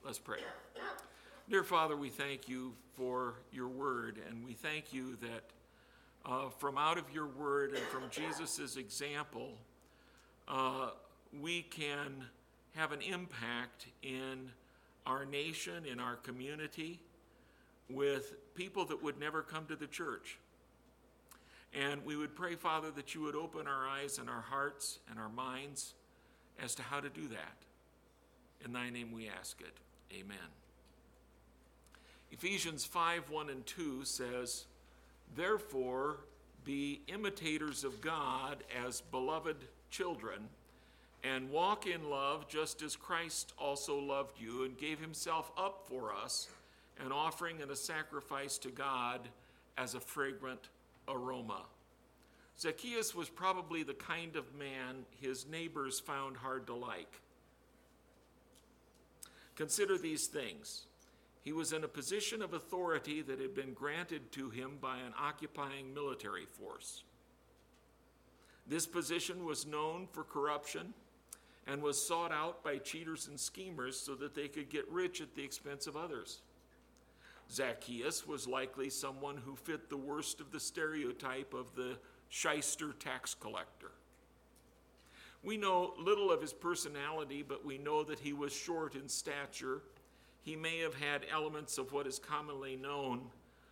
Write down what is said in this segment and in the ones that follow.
Let's pray. Dear Father, we thank you for your word, and we thank you that from out of your word and from Jesus' example, we can have an impact in our nation, in our community, with people that would never come to the church. And we would pray, Father, that you would open our eyes and our hearts and our minds as to how to do that. In thy name we ask it. Amen. Ephesians 5:1-2 says, "Therefore be imitators of God as beloved children, and walk in love just as Christ also loved you and gave himself up for us, an offering and a sacrifice to God as a fragrant aroma." Zacchaeus was probably the kind of man his neighbors found hard to like. Consider these things. He was in a position of authority that had been granted to him by an occupying military force. This position was known for corruption and was sought out by cheaters and schemers so that they could get rich at the expense of others. Zacchaeus was likely someone who fit the worst of the stereotype of the shyster tax collector. We know little of his personality, but we know that he was short in stature. He may have had elements of what is commonly known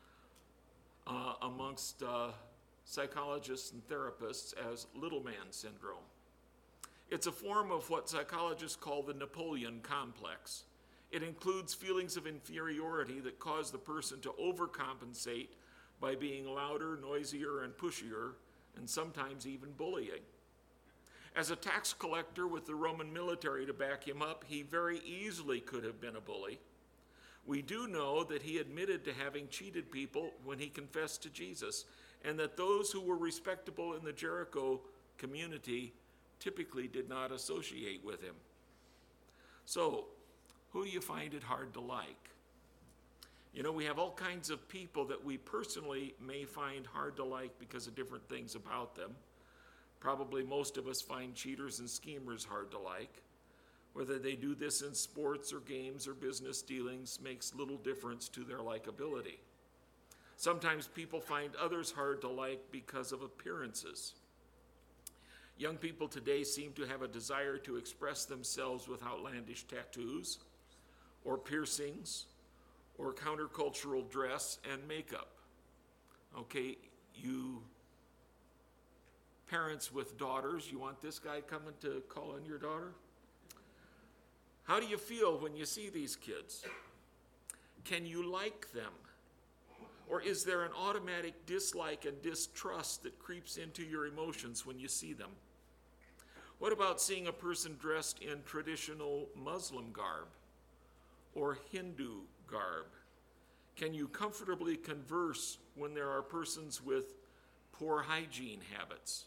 amongst psychologists and therapists as little man syndrome. It's a form of what psychologists call the Napoleon complex. It includes feelings of inferiority that cause the person to overcompensate by being louder, noisier, and pushier, and sometimes even bullying. As a tax collector with the Roman military to back him up, he very easily could have been a bully. We do know that he admitted to having cheated people when he confessed to Jesus, and that those who were respectable in the Jericho community typically did not associate with him. So, who do you find it hard to like? You know, we have all kinds of people that we personally may find hard to like because of different things about them. Probably most of us find cheaters and schemers hard to like. Whether they do this in sports or games or business dealings makes little difference to their likability. Sometimes people find others hard to like because of appearances. Young people today seem to have a desire to express themselves with outlandish tattoos or piercings or countercultural dress and makeup. Okay, you parents with daughters, you want this guy coming to call on your daughter? How do you feel when you see these kids? Can you like them? Or is there an automatic dislike and distrust that creeps into your emotions when you see them? What about seeing a person dressed in traditional Muslim garb or Hindu garb? Can you comfortably converse when there are persons with poor hygiene habits?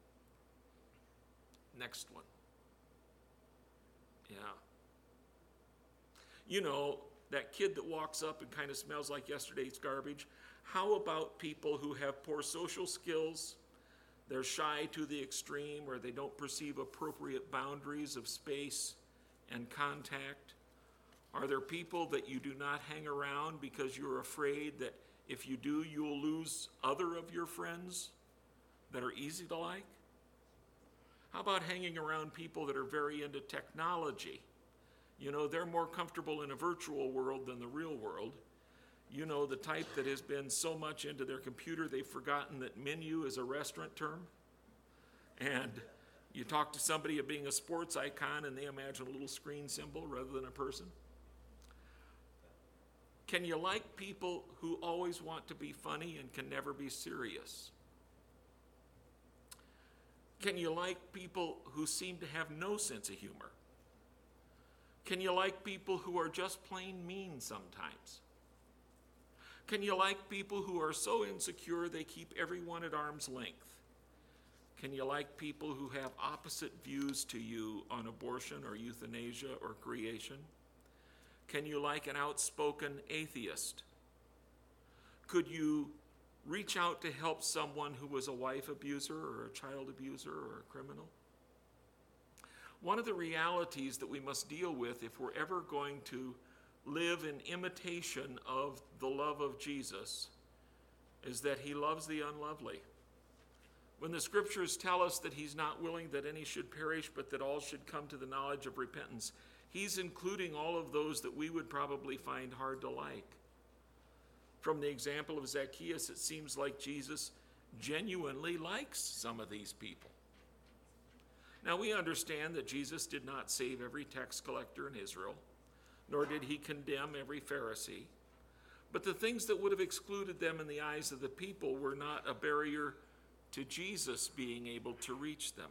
Next one. Yeah. You know, that kid that walks up and kind of smells like yesterday's garbage. How about people who have poor social skills? They're shy to the extreme, or they don't perceive appropriate boundaries of space and contact. Are there people that you do not hang around because you're afraid that if you do, you'll lose other of your friends that are easy to like? How about hanging around people that are very into technology? You know, they're more comfortable in a virtual world than the real world. You know, the type that has been so much into their computer, they've forgotten that menu is a restaurant term. And you talk to somebody of being a sports icon and they imagine a little screen symbol rather than a person. Can you like people who always want to be funny and can never be serious? Can you like people who seem to have no sense of humor? Can you like people who are just plain mean sometimes? Can you like people who are so insecure they keep everyone at arm's length? Can you like people who have opposite views to you on abortion or euthanasia or creation? Can you like an outspoken atheist? Could you reach out to help someone who was a wife abuser or a child abuser or a criminal? One of the realities that we must deal with if we're ever going to live in imitation of the love of Jesus is that he loves the unlovely. When the scriptures tell us that he's not willing that any should perish, but that all should come to the knowledge of repentance, he's including all of those that we would probably find hard to like. From the example of Zacchaeus, it seems like Jesus genuinely likes some of these people. Now, we understand that Jesus did not save every tax collector in Israel, nor did he condemn every Pharisee. But the things that would have excluded them in the eyes of the people were not a barrier to Jesus being able to reach them.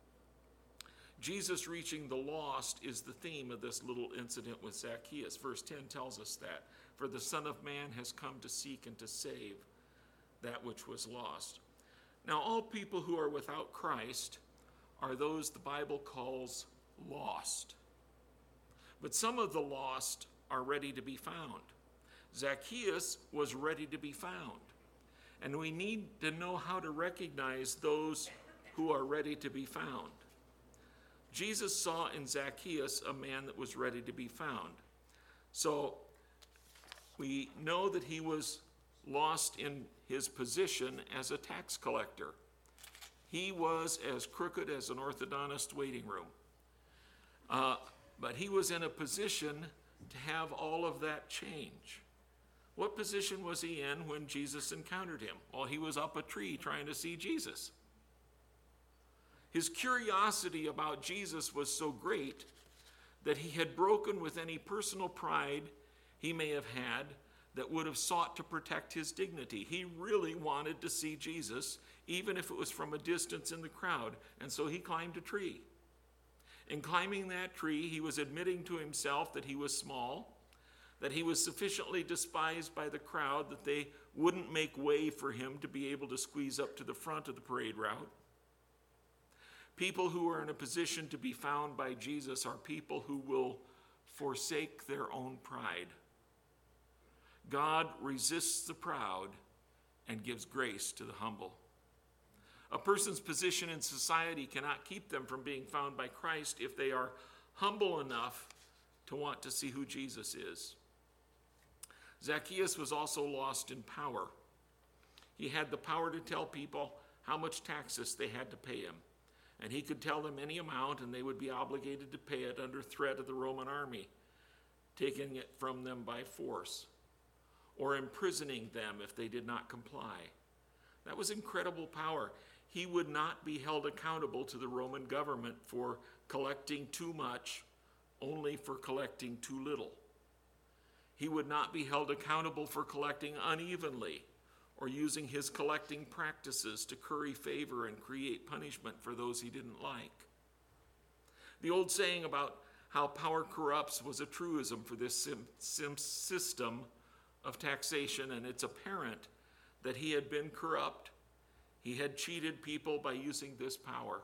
Jesus reaching the lost is the theme of this little incident with Zacchaeus. Verse 10 tells us that. For the Son of Man has come to seek and to save that which was lost. Now, all people who are without Christ are those the Bible calls lost. But some of the lost are ready to be found. Zacchaeus was ready to be found. And we need to know how to recognize those who are ready to be found. Jesus saw in Zacchaeus a man that was ready to be found. So we know that he was lost in his position as a tax collector. He was as crooked as an orthodontist waiting room. But he was in a position to have all of that change. What position was he in when Jesus encountered him? Well, he was up a tree trying to see Jesus. His curiosity about Jesus was so great that he had broken with any personal pride he may have had that would have sought to protect his dignity. He really wanted to see Jesus, even if it was from a distance in the crowd, and so he climbed a tree. In climbing that tree, he was admitting to himself that he was small, that he was sufficiently despised by the crowd that they wouldn't make way for him to be able to squeeze up to the front of the parade route. People who are in a position to be found by Jesus are people who will forsake their own pride. God resists the proud and gives grace to the humble. A person's position in society cannot keep them from being found by Christ if they are humble enough to want to see who Jesus is. Zacchaeus was also lost in power. He had the power to tell people how much taxes they had to pay him. And he could tell them any amount, and they would be obligated to pay it under threat of the Roman army, taking it from them by force, or imprisoning them if they did not comply. That was incredible power. He would not be held accountable to the Roman government for collecting too much, only for collecting too little. He would not be held accountable for collecting unevenly, or using his collecting practices to curry favor and create punishment for those he didn't like. The old saying about how power corrupts was a truism for this system of taxation, and it's apparent that he had been corrupt. He had cheated people by using this power.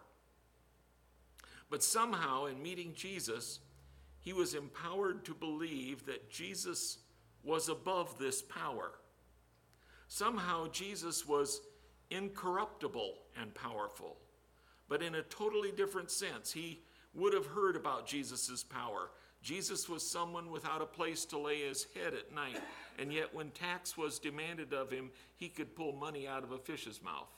But somehow, in meeting Jesus, he was empowered to believe that Jesus was above this power. Somehow Jesus was incorruptible and powerful, but in a totally different sense. He would have heard about Jesus' power. Jesus was someone without a place to lay his head at night, and yet when tax was demanded of him, he could pull money out of a fish's mouth.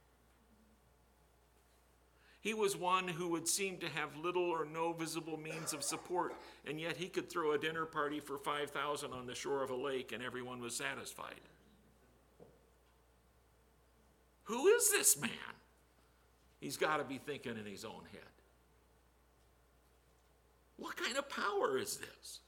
He was one who would seem to have little or no visible means of support, and yet he could throw a dinner party for 5,000 on the shore of a lake and everyone was satisfied. Who is this man? He's got to be thinking in his own head. What kind of power is this?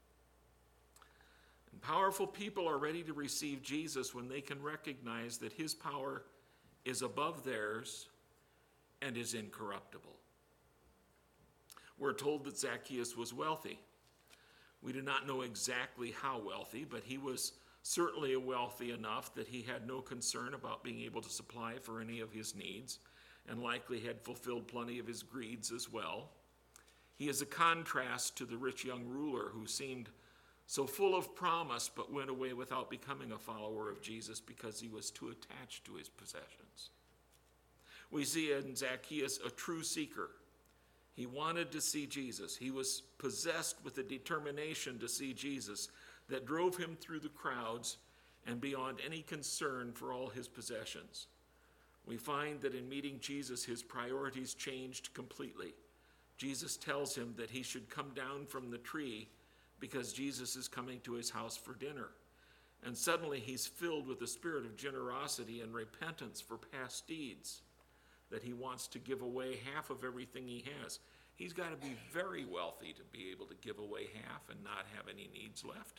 And powerful people are ready to receive Jesus when they can recognize that his power is above theirs and is incorruptible. We're told that Zacchaeus was wealthy. We do not know exactly how wealthy, but he was certainly wealthy enough that he had no concern about being able to supply for any of his needs, and likely had fulfilled plenty of his greeds as well. He is a contrast to the rich young ruler who seemed so full of promise but went away without becoming a follower of Jesus because he was too attached to his possessions. We see in Zacchaeus a true seeker. He wanted to see Jesus. He was possessed with a determination to see Jesus that drove him through the crowds and beyond any concern for all his possessions. We find that in meeting Jesus, his priorities changed completely. Jesus tells him that he should come down from the tree because Jesus is coming to his house for dinner. And suddenly he's filled with a spirit of generosity and repentance for past deeds, that he wants to give away half of everything he has. He's got to be very wealthy to be able to give away half and not have any needs left.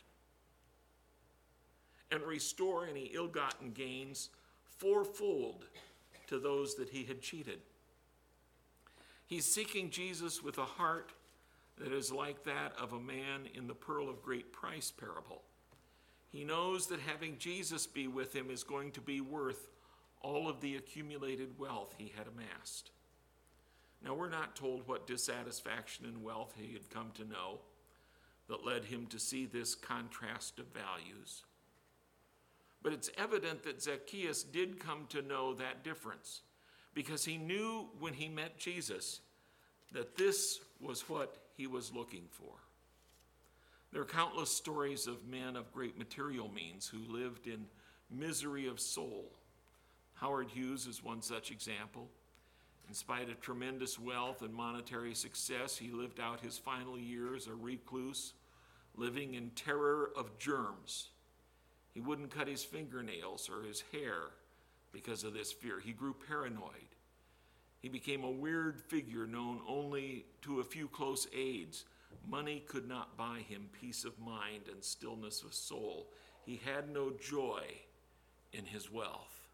And restore any ill-gotten gains fourfold to those that he had cheated. He's seeking Jesus with a heart that is like that of a man in the pearl of great price parable. He knows that having Jesus be with him is going to be worth all of the accumulated wealth he had amassed. Now, we're not told what dissatisfaction in wealth he had come to know that led him to see this contrast of values. But it's evident that Zacchaeus did come to know that difference, because he knew when he met Jesus that this was what he was looking for. There are countless stories of men of great material means who lived in misery of soul. Howard Hughes is one such example. In spite of tremendous wealth and monetary success, he lived out his final years a recluse, living in terror of germs. He wouldn't cut his fingernails or his hair because of this fear. He grew paranoid. He became a weird figure known only to a few close aides. Money could not buy him peace of mind and stillness of soul. He had no joy in his wealth.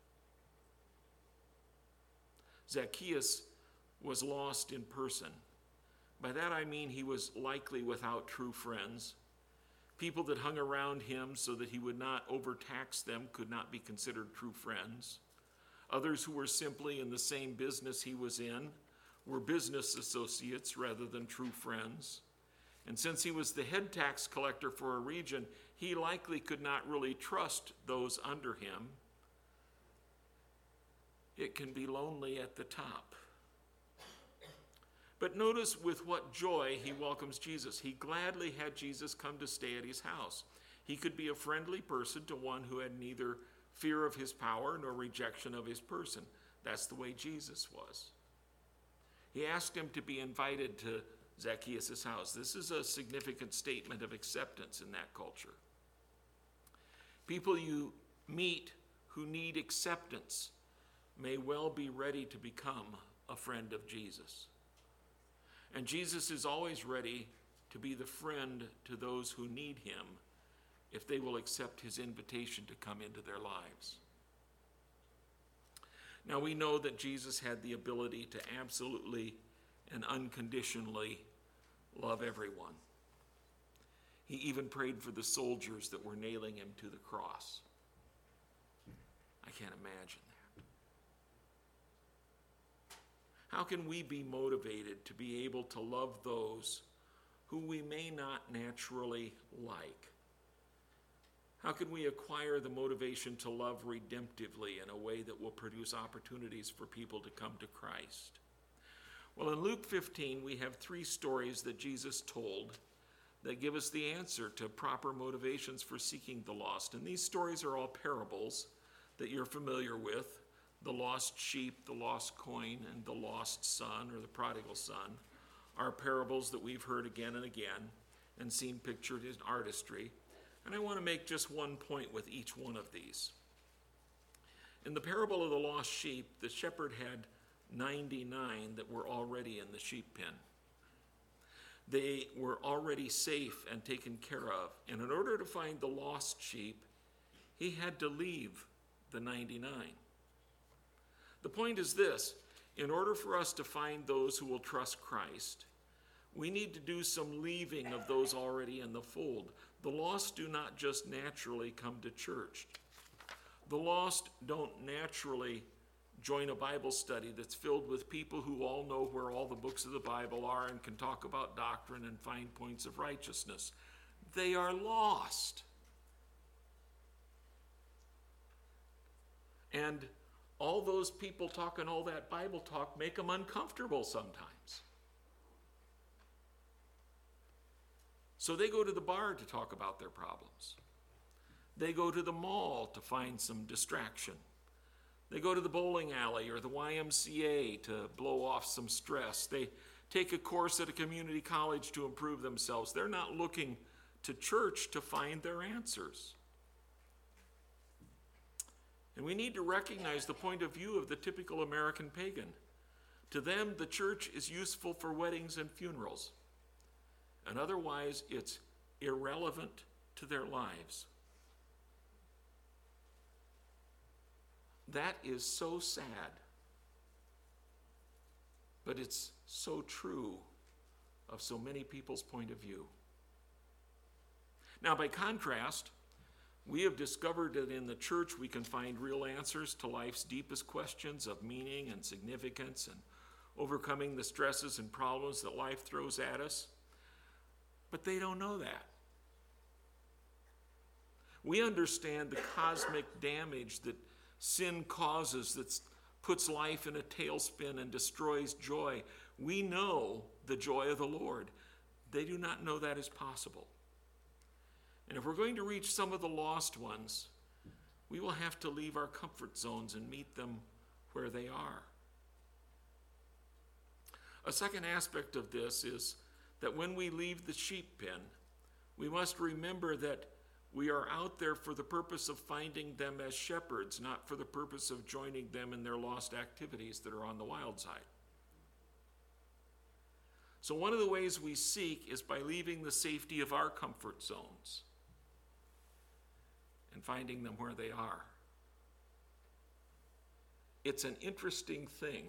Zacchaeus was lost in person. By that I mean he was likely without true friends. People that hung around him so that he would not overtax them could not be considered true friends. Others who were simply in the same business he was in were business associates rather than true friends. And since he was the head tax collector for a region, he likely could not really trust those under him. It can be lonely at the top. But notice with what joy he welcomes Jesus. He gladly had Jesus come to stay at his house. He could be a friendly person to one who had neither fear of his power nor rejection of his person. That's the way Jesus was. He asked him to be invited to Zacchaeus' house. This is a significant statement of acceptance in that culture. People you meet who need acceptance may well be ready to become a friend of Jesus. And Jesus is always ready to be the friend to those who need him if they will accept his invitation to come into their lives. Now we know that Jesus had the ability to absolutely and unconditionally love everyone. He even prayed for the soldiers that were nailing him to the cross. I can't imagine that. How can we be motivated to be able to love those who we may not naturally like? How can we acquire the motivation to love redemptively in a way that will produce opportunities for people to come to Christ? Well, in Luke 15, we have 3 stories that Jesus told that give us the answer to proper motivations for seeking the lost. And these stories are all parables that you're familiar with. The lost sheep, the lost coin, and the lost son, or the prodigal son, are parables that we've heard again and again and seen pictured in artistry. And I want to make just one point with each one of these. In the parable of the lost sheep, the shepherd had 99 that were already in the sheep pen. They were already safe and taken care of. And in order to find the lost sheep, he had to leave the 99. The point is this: in order for us to find those who will trust Christ, we need to do some leaving of those already in the fold. The lost do not just naturally come to church. The lost don't naturally join a Bible study that's filled with people who all know where all the books of the Bible are and can talk about doctrine and find points of righteousness. They are lost. And all those people talking all that Bible talk make them uncomfortable sometimes. So they go to the bar to talk about their problems. They go to the mall to find some distraction. They go to the bowling alley or the YMCA to blow off some stress. They take a course at a community college to improve themselves. They're not looking to church to find their answers. And we need to recognize the point of view of the typical American pagan. To them, the church is useful for weddings and funerals, and otherwise it's irrelevant to their lives. That is so sad, but it's so true of so many people's point of view. Now, by contrast, we have discovered that in the church we can find real answers to life's deepest questions of meaning and significance and overcoming the stresses and problems that life throws at us. But they don't know that. We understand the cosmic damage that sin causes, that puts life in a tailspin and destroys joy. We know the joy of the Lord. They do not know that is possible. And if we're going to reach some of the lost ones, we will have to leave our comfort zones and meet them where they are. A second aspect of this is that when we leave the sheep pen, we must remember that we are out there for the purpose of finding them as shepherds, not for the purpose of joining them in their lost activities that are on the wild side. So one of the ways we seek is by leaving the safety of our comfort zones and finding them where they are. It's an interesting thing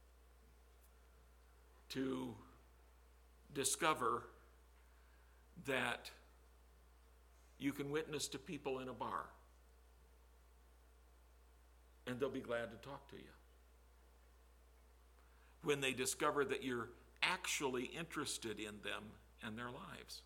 to discover that you can witness to people in a bar and they'll be glad to talk to you. When they discover that you're actually interested in them and their lives.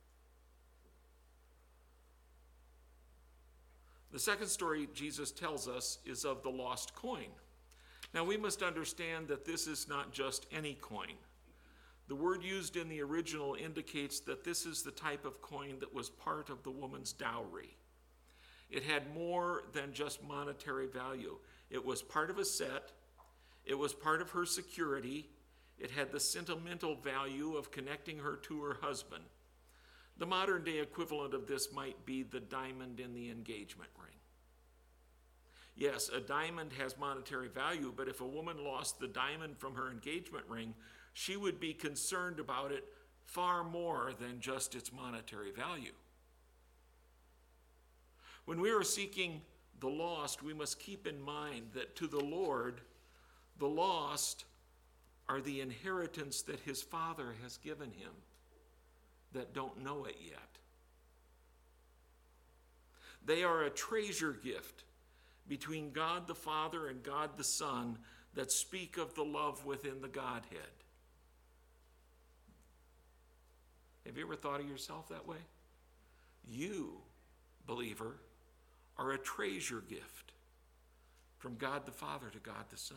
The second story Jesus tells us is of the lost coin. Now we must understand that this is not just any coin. The word used in the original indicates that this is the type of coin that was part of the woman's dowry. It had more than just monetary value. It was part of a set. It was part of her security. It had the sentimental value of connecting her to her husband. The modern day equivalent of this might be the diamond in the engagement ring. Yes, a diamond has monetary value, but if a woman lost the diamond from her engagement ring, she would be concerned about it far more than just its monetary value. When we are seeking the lost, we must keep in mind that to the Lord, the lost are the inheritance that his Father has given him that don't know it yet. They are a treasure gift between God the Father and God the Son that speak of the love within the Godhead. Have you ever thought of yourself that way? You, believer, are a treasure gift from God the Father to God the Son.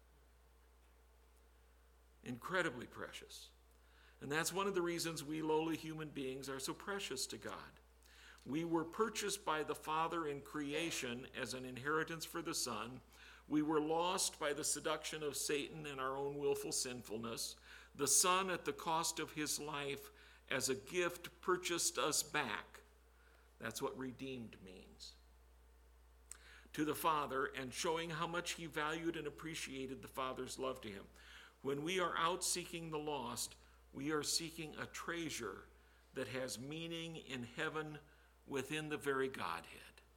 Incredibly precious. And that's one of the reasons we lowly human beings are so precious to God. We were purchased by the Father in creation as an inheritance for the Son. We were lost by the seduction of Satan and our own willful sinfulness. The Son, at the cost of his life, as a gift, purchased us back. That's what redeemed means. To the Father, and showing how much he valued and appreciated the Father's love to him. When we are out seeking the lost, we are seeking a treasure that has meaning in heaven within the very Godhead.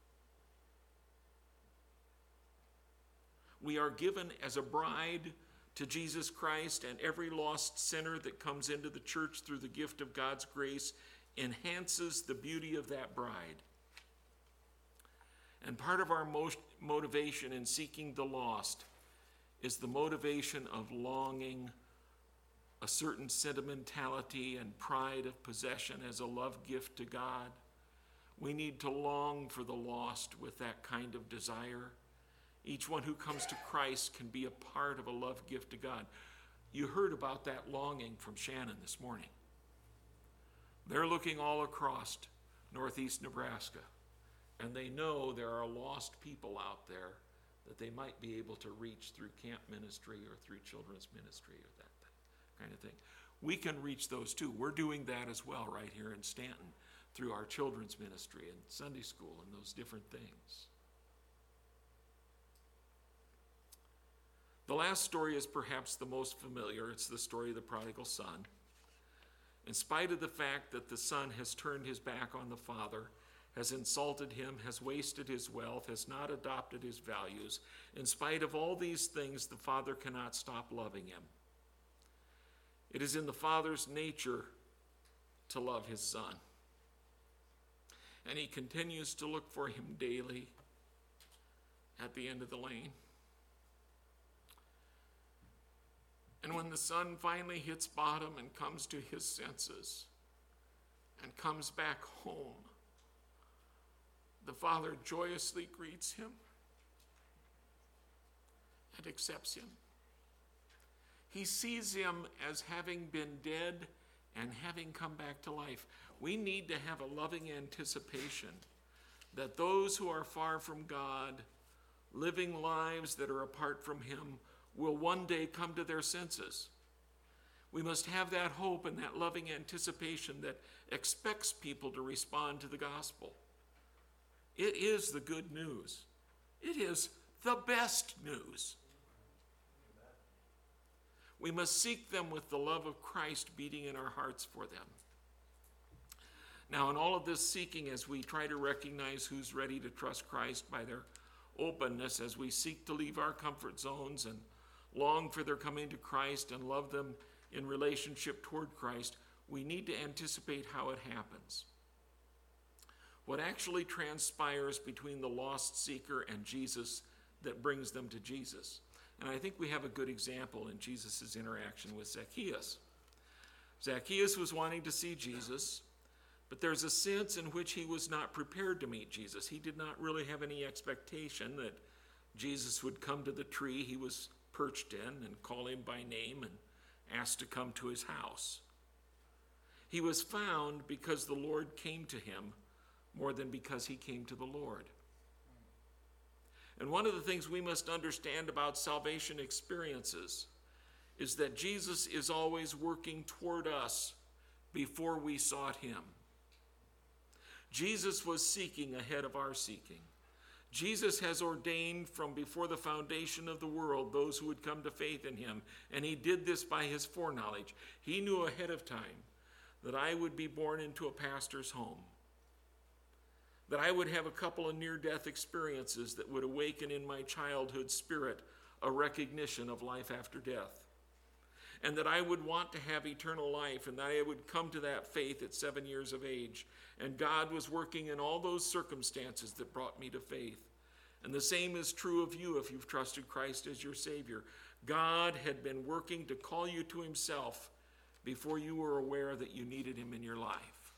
We are given as a bride to Jesus Christ, and every lost sinner that comes into the church through the gift of God's grace enhances the beauty of that bride. And part of our motivation in seeking the lost is the motivation of longing, a certain sentimentality and pride of possession as a love gift to God. We need to long for the lost with that kind of desire. Each one who comes to Christ can be a part of a love gift to God. You heard about that longing from Shannon this morning. They're looking all across northeast Nebraska, and they know there are lost people out there that they might be able to reach through camp ministry or through children's ministry or that kind of thing. We can reach those too. We're doing that as well right here in Stanton through our children's ministry and Sunday school and those different things. The last story is perhaps the most familiar. It's the story of the prodigal son. In spite of the fact that the son has turned his back on the father, has insulted him, has wasted his wealth, has not adopted his values, in spite of all these things, the father cannot stop loving him. It is in the father's nature to love his son. And he continues to look for him daily at the end of the lane. And when the son finally hits bottom and comes to his senses and comes back home, the father joyously greets him and accepts him. He sees him as having been dead and having come back to life. We need to have a loving anticipation that those who are far from God, living lives that are apart from him, will one day come to their senses. We must have that hope and that loving anticipation that expects people to respond to the gospel. It is the good news. It is the best news. We must seek them with the love of Christ beating in our hearts for them. Now, in all of this seeking, as we try to recognize who's ready to trust Christ by their openness, as we seek to leave our comfort zones and long for their coming to Christ and love them in relationship toward Christ, we need to anticipate how it happens. What actually transpires between the lost seeker and Jesus that brings them to Jesus. And I think we have a good example in Jesus' interaction with Zacchaeus. Zacchaeus was wanting to see Jesus, but there's a sense in which he was not prepared to meet Jesus. He did not really have any expectation that Jesus would come to the tree he was perched in and call him by name and ask to come to his house. He was found because the Lord came to him more than because he came to the Lord. And one of the things we must understand about salvation experiences is that Jesus is always working toward us before we sought him. Jesus was seeking ahead of our seeking. Jesus has ordained from before the foundation of the world those who would come to faith in him, and he did this by his foreknowledge. He knew ahead of time that I would be born into a pastor's home, that I would have a couple of near-death experiences that would awaken in my childhood spirit a recognition of life after death, and that I would want to have eternal life, and that I would come to that faith at 7 years of age. And God was working in all those circumstances that brought me to faith. And the same is true of you if you've trusted Christ as your Savior. God had been working to call you to himself before you were aware that you needed him in your life.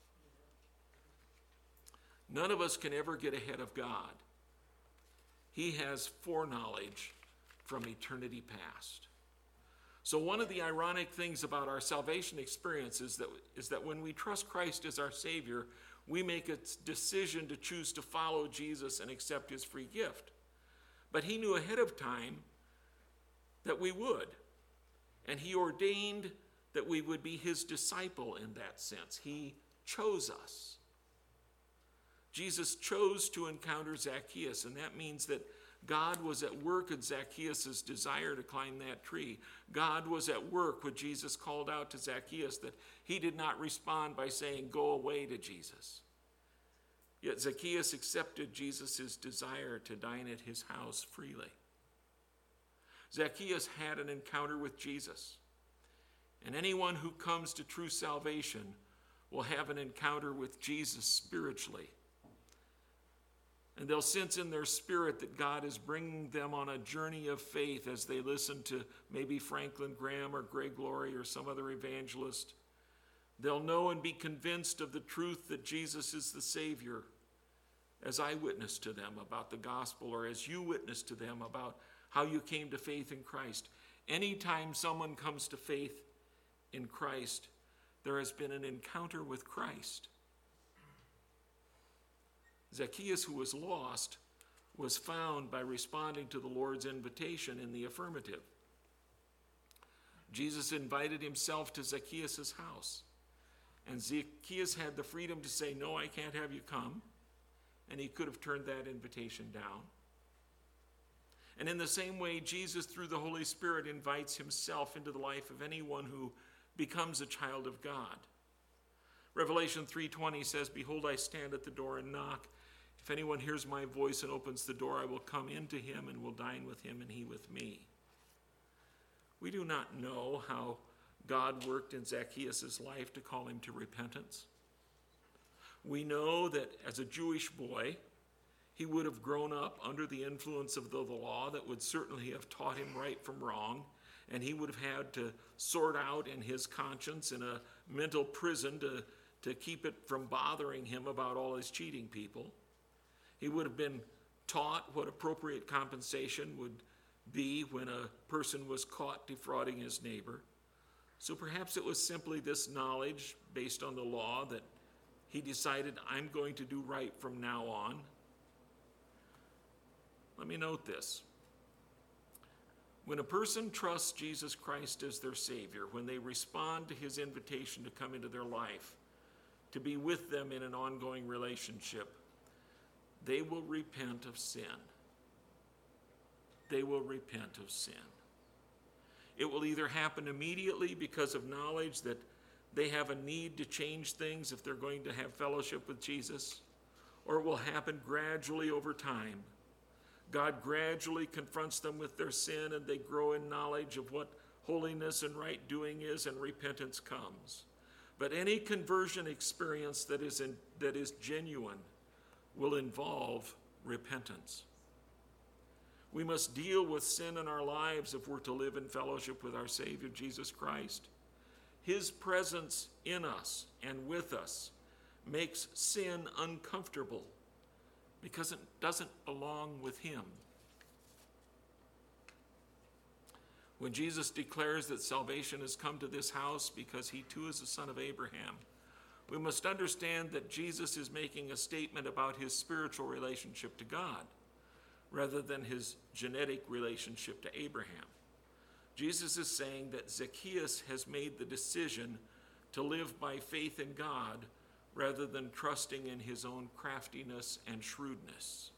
None of us can ever get ahead of God. He has foreknowledge from eternity past. So one of the ironic things about our salvation experience is that when we trust Christ as our Savior, we make a decision to choose to follow Jesus and accept his free gift. But he knew ahead of time that we would. And he ordained that we would be his disciple in that sense. He chose us. Jesus chose to encounter Zacchaeus, and that means that God was at work in Zacchaeus' desire to climb that tree. God was at work when Jesus called out to Zacchaeus that he did not respond by saying, "Go away," to Jesus. Yet Zacchaeus accepted Jesus' desire to dine at his house freely. Zacchaeus had an encounter with Jesus. And anyone who comes to true salvation will have an encounter with Jesus spiritually. And they'll sense in their spirit that God is bringing them on a journey of faith as they listen to maybe Franklin Graham or Greg Laurie or some other evangelist. They'll know and be convinced of the truth that Jesus is the Savior, as I witnessed to them about the gospel, or as you witnessed to them about how you came to faith in Christ. Anytime someone comes to faith in Christ, there has been an encounter with Christ. Zacchaeus, who was lost, was found by responding to the Lord's invitation in the affirmative. Jesus invited himself to Zacchaeus' house, and Zacchaeus had the freedom to say, "No, I can't have you come," and he could have turned that invitation down. And in the same way, Jesus, through the Holy Spirit, invites himself into the life of anyone who becomes a child of God. Revelation 3:20 says, "Behold, I stand at the door and knock. If anyone hears my voice and opens the door, I will come into him and will dine with him and he with me." We do not know how God worked in Zacchaeus' life to call him to repentance. We know that as a Jewish boy, he would have grown up under the influence of the law that would certainly have taught him right from wrong, and he would have had to sort out in his conscience in a mental prison to keep it from bothering him about all his cheating people. He would have been taught what appropriate compensation would be when a person was caught defrauding his neighbor. So perhaps it was simply this knowledge based on the law that he decided, "I'm going to do right from now on." Let me note this. When a person trusts Jesus Christ as their Savior, when they respond to his invitation to come into their life, to be with them in an ongoing relationship, they will repent of sin. They will repent of sin. It will either happen immediately because of knowledge that they have a need to change things if they're going to have fellowship with Jesus, or it will happen gradually over time. God gradually confronts them with their sin, and they grow in knowledge of what holiness and right doing is, and repentance comes. But any conversion experience that is genuine will involve repentance. We must deal with sin in our lives if we're to live in fellowship with our Savior, Jesus Christ. His presence in us and with us makes sin uncomfortable because it doesn't belong with him. When Jesus declares that salvation has come to this house because he too is a son of Abraham, we must understand that Jesus is making a statement about his spiritual relationship to God rather than his genetic relationship to Abraham. Jesus is saying that Zacchaeus has made the decision to live by faith in God rather than trusting in his own craftiness and shrewdness.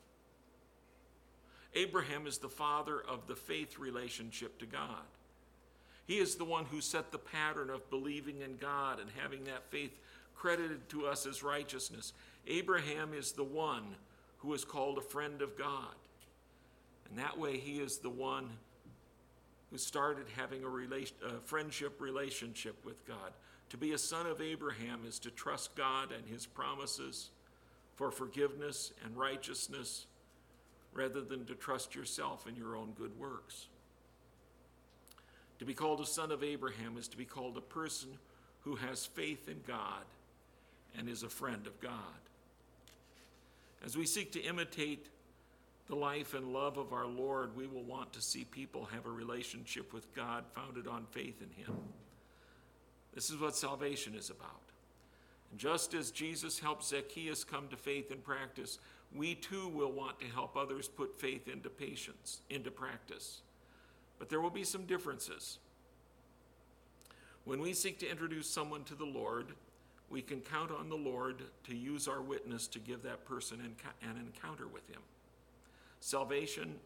Abraham is the father of the faith relationship to God. He is the one who set the pattern of believing in God and having that faith credited to us as righteousness. Abraham is the one who is called a friend of God. And that way he is the one who started having a friendship relationship with God. To be a son of Abraham is to trust God and his promises for forgiveness and righteousness rather than to trust yourself in your own good works. To be called a son of Abraham is to be called a person who has faith in God and is a friend of God. As we seek to imitate the life and love of our Lord, we will want to see people have a relationship with God founded on faith in him. This is what salvation is about. And just as Jesus helped Zacchaeus come to faith in practice, we too will want to help others put faith into practice. But there will be some differences. When we seek to introduce someone to the Lord, we can count on the Lord to use our witness to give that person an encounter with him. Salvation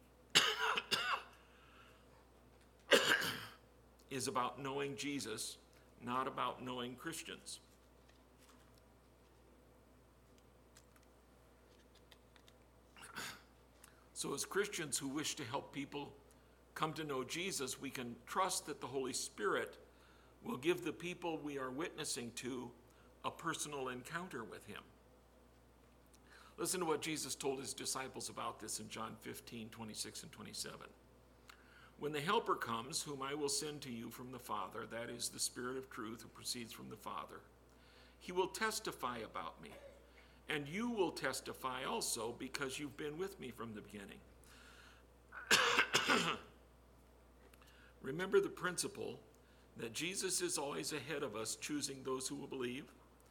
is about knowing Jesus, not about knowing Christians. So as Christians who wish to help people come to know Jesus, we can trust that the Holy Spirit will give the people we are witnessing to a personal encounter with him. Listen to what Jesus told his disciples about this in John 15:26 and 27. When the Helper comes, whom I will send to you from the Father, that is the Spirit of truth who proceeds from the Father, he will testify about me. And you will testify also because you've been with me from the beginning. Remember the principle that Jesus is always ahead of us, choosing those who will believe.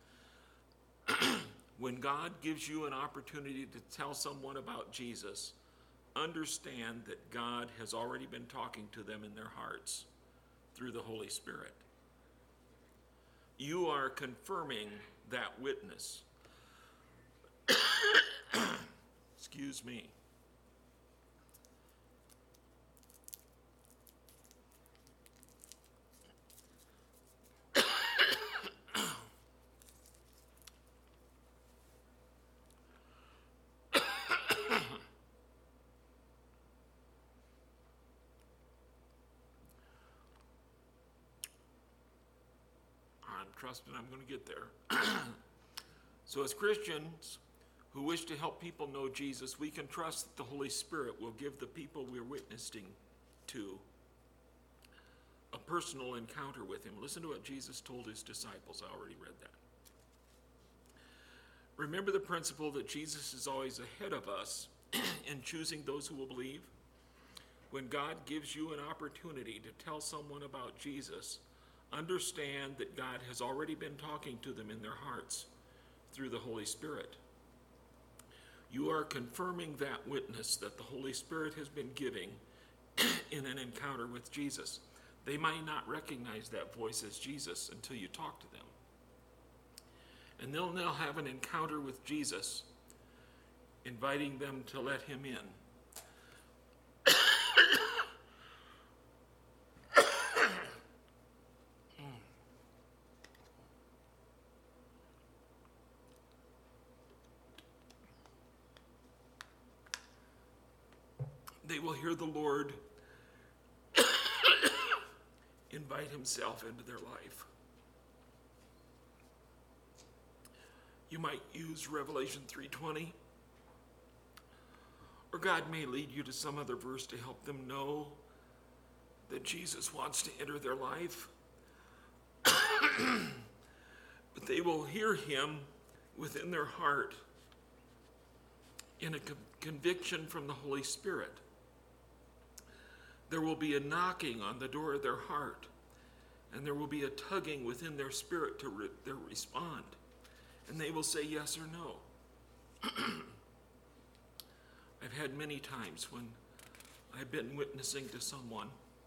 When God gives you an opportunity to tell someone about Jesus, understand that God has already been talking to them in their hearts through the Holy Spirit. You are confirming that witness. Excuse me. I'm trusting I'm going to get there. So as Christians who wish to help people know Jesus, we can trust that the Holy Spirit will give the people we're witnessing to a personal encounter with him. Listen to what Jesus told his disciples. I already read that. Remember the principle that Jesus is always ahead of us in choosing those who will believe. When God gives you an opportunity to tell someone about Jesus, understand that God has already been talking to them in their hearts through the Holy Spirit. You are confirming that witness that the Holy Spirit has been giving in an encounter with Jesus. They might not recognize that voice as Jesus until you talk to them. And they'll now have an encounter with Jesus, inviting them to let him in. They will hear the Lord invite himself into their life. You might use Revelation 3:20, or God may lead you to some other verse to help them know that Jesus wants to enter their life. But they will hear him within their heart in a conviction from the Holy Spirit. There will be a knocking on the door of their heart, and there will be a tugging within their spirit to respond. And they will say yes or no. I've had many times when I've been witnessing to someone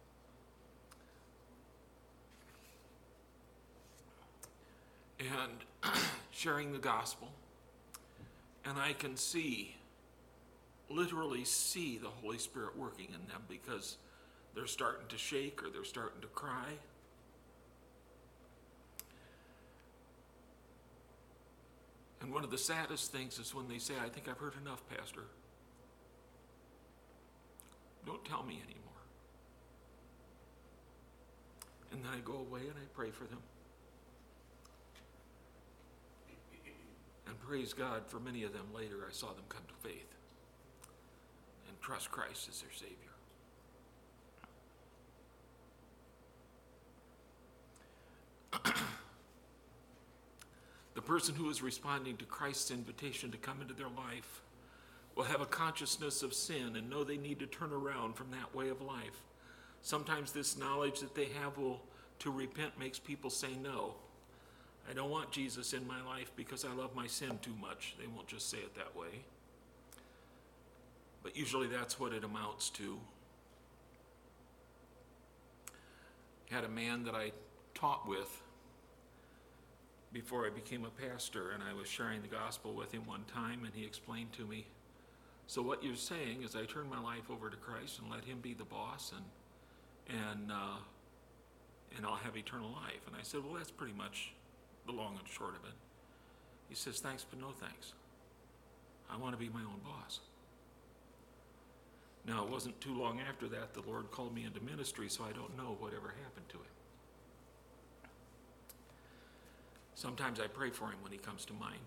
and sharing the gospel, and I can literally see the Holy Spirit working in them because they're starting to shake or they're starting to cry. And one of the saddest things is when they say, I think I've heard enough, Pastor. Don't tell me anymore. And then I go away and I pray for them. And praise God, for many of them later I saw them come to faith and trust Christ as their Savior. The person who is responding to Christ's invitation to come into their life will have a consciousness of sin and know they need to turn around from that way of life. Sometimes this knowledge that they have to repent makes people say no. I don't want Jesus in my life because I love my sin too much. They won't just say it that way. But usually that's what it amounts to. I had a man that I taught with before I became a pastor, and I was sharing the gospel with him one time, and he explained to me, so what you're saying is I turn my life over to Christ and let him be the boss, and I'll have eternal life. And I said, well, that's pretty much the long and short of it. He says, thanks, but no thanks. I want to be my own boss. Now, it wasn't too long after that the Lord called me into ministry, so I don't know whatever happened to him. Sometimes I pray for him when he comes to mind.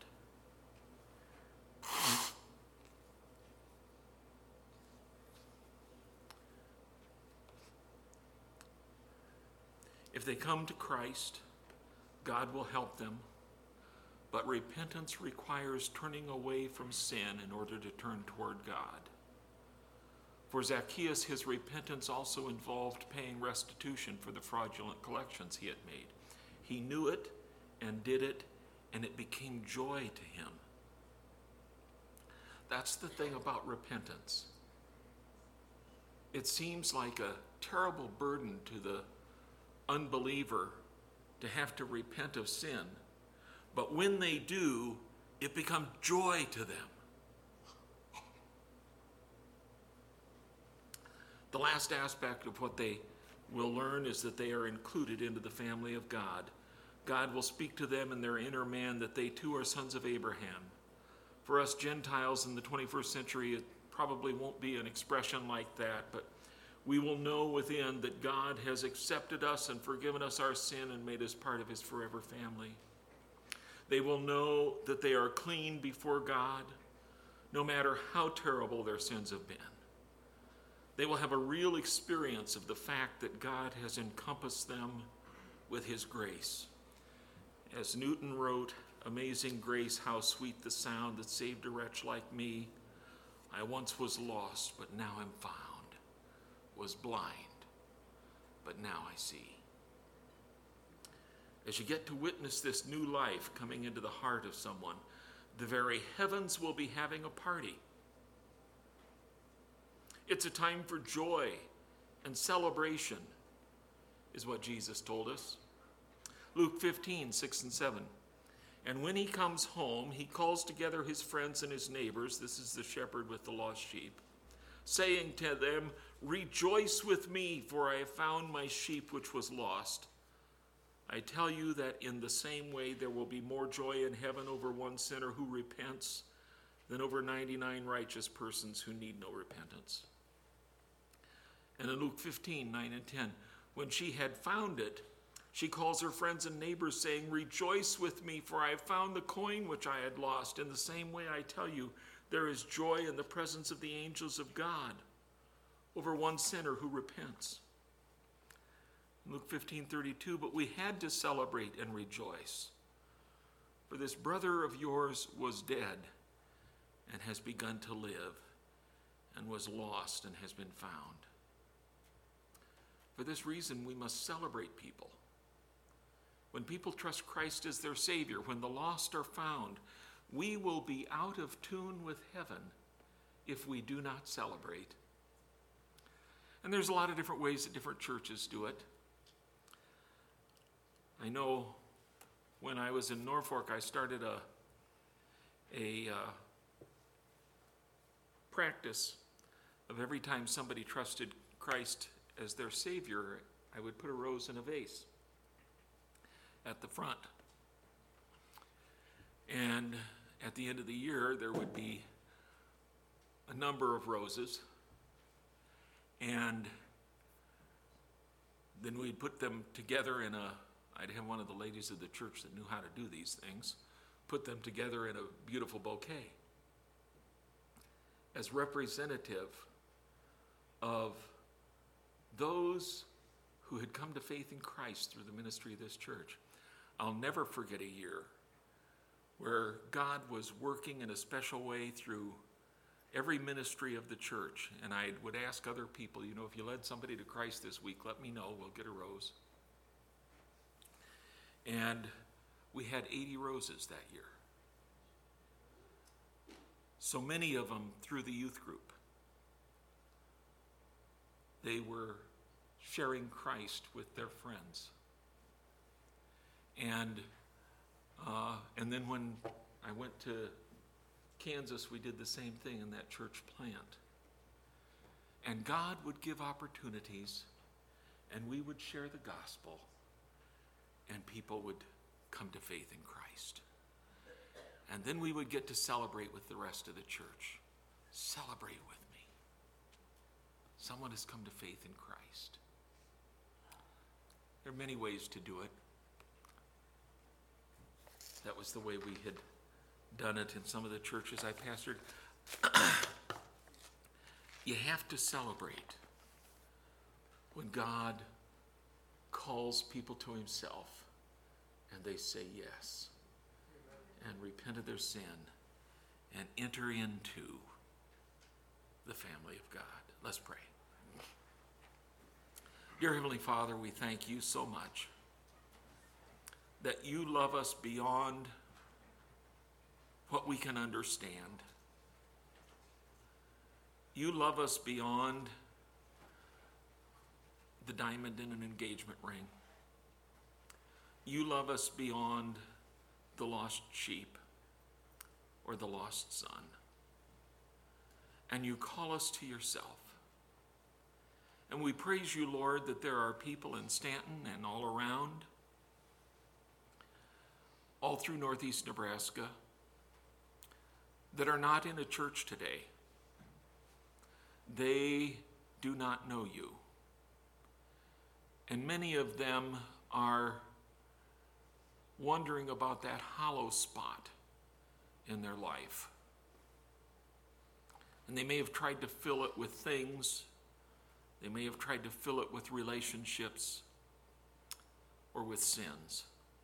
If they come to Christ, God will help them, but repentance requires turning away from sin in order to turn toward God. For Zacchaeus, his repentance also involved paying restitution for the fraudulent collections he had made. He knew it and did it, and it became joy to him. That's the thing about repentance. It seems like a terrible burden to the unbeliever to have to repent of sin, but when they do, it becomes joy to them. The last aspect of what they will learn is that they are included into the family of God. God will speak to them in their inner man that they too are sons of Abraham. For us Gentiles in the 21st century, it probably won't be an expression like that, but we will know within that God has accepted us and forgiven us our sin and made us part of his forever family. They will know that they are clean before God, no matter how terrible their sins have been. They will have a real experience of the fact that God has encompassed them with his grace. As Newton wrote, "Amazing grace, how sweet the sound that saved a wretch like me. I once was lost, but now am found, was blind, but now I see." As you get to witness this new life coming into the heart of someone, the very heavens will be having a party. It's a time for joy and celebration, is what Jesus told us. Luke 15, 6 and 7. "And when he comes home, he calls together his friends and his neighbors," this is the shepherd with the lost sheep, "saying to them, 'Rejoice with me, for I have found my sheep which was lost.' I tell you that in the same way there will be more joy in heaven over one sinner who repents than over 99 righteous persons who need no repentance." And in Luke 15, 9 and 10, "When she had found it, she calls her friends and neighbors, saying, 'Rejoice with me, for I have found the coin which I had lost.' In the same way, I tell you, there is joy in the presence of the angels of God over one sinner who repents." Luke 15:32, "But we had to celebrate and rejoice, for this brother of yours was dead and has begun to live, and was lost and has been found." For this reason, we must celebrate people. When people trust Christ as their Savior, when the lost are found, we will be out of tune with heaven if we do not celebrate. And there's a lot of different ways that different churches do it. I know when I was in Norfolk, I started a practice of every time somebody trusted Christ as their Savior, I would put a rose in a vase at the front. And at the end of the year, there would be a number of roses, and then we'd put them together in I'd have one of the ladies of the church that knew how to do these things, put them together in a beautiful bouquet as representative of those who had come to faith in Christ through the ministry of this church. I'll never forget a year where God was working in a special way through every ministry of the church. And I would ask other people, if you led somebody to Christ this week, let me know, we'll get a rose. And we had 80 roses that year. So many of them through the youth group. They were sharing Christ with their friends. And then when I went to Kansas, we did the same thing in that church plant. And God would give opportunities, and we would share the gospel, and people would come to faith in Christ. And then we would get to celebrate with the rest of the church. Celebrate with me. Someone has come to faith in Christ. There are many ways to do it. That was the way we had done it in some of the churches I pastored. You have to celebrate when God calls people to himself and they say yes and repent of their sin and enter into the family of God. Let's pray. Dear Heavenly Father, we thank you so much that you love us beyond what we can understand. You love us beyond the diamond in an engagement ring. You love us beyond the lost sheep or the lost son. And you call us to yourself. And we praise you, Lord, that there are people in Stanton and all around, all through northeast Nebraska, that are not in a church today. They do not know you. And many of them are wondering about that hollow spot in their life. And they may have tried to fill it with things. They may have tried to fill it with relationships or with sins.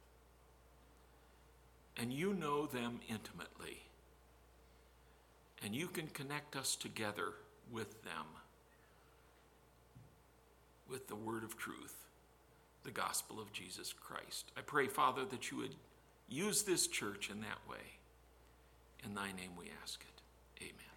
And you know them intimately. And you can connect us together with them, with the word of truth, the gospel of Jesus Christ. I pray, Father, that you would use this church in that way. In thy name we ask it. Amen.